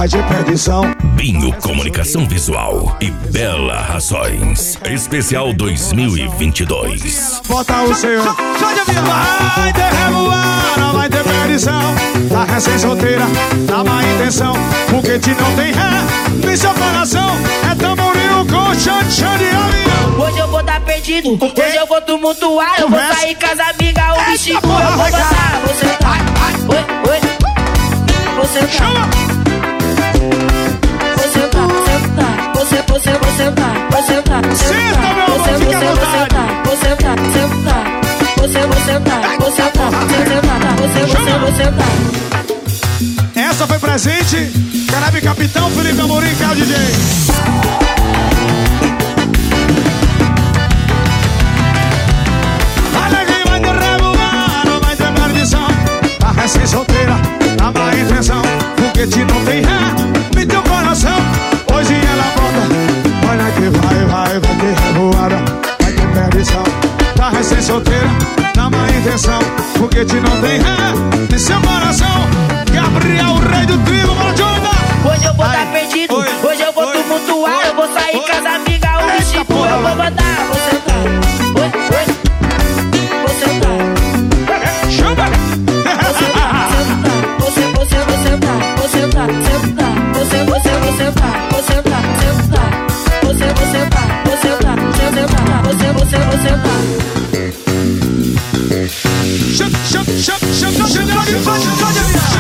vai ter perdição. Binho Comunicação Visual e Bela Rações. Especial 2022. Bota o seu. Vai ter revoada, vai ter perdição. Tá recém-solteira, tá má intenção. Foguete não tem ré, nem seu coração. É tamborinho com chão de avião. Hoje eu vou tá perdido, hoje eu vou tumultuar. Eu vou sair com as amigas, o bicho eu vou botar. Você tá, oi, oi. Você tá, você tá, você tá, você tá, você tá, senta, meu amor, fica à vontade. você tá, você tá. Essa foi presente. Carabe Capitão, Felipe Amorim, Carl DJ. Vai ter revoada, vai ter perdição. Tá recém-solteira, tá má intenção. Foguete não tem ré, me teu coração. Hoje ela volta. Olha que vai ter revoada, vai ter perdição. Tá recém-solteira, tá má intenção. Foguete não tem ré, me seu coração. Gabriel, o rei do trio, bora jogar. Hoje eu vou tá perdido, hoje eu vou tumultuar. Eu vou sair com as amigas, o bicho eu vou botar. Você tá, oi, oi. Você tá, chama. você tá, você tá, você tá, você tá, você tá, você tá, você tá, você tá, você tá, você tá. Chama,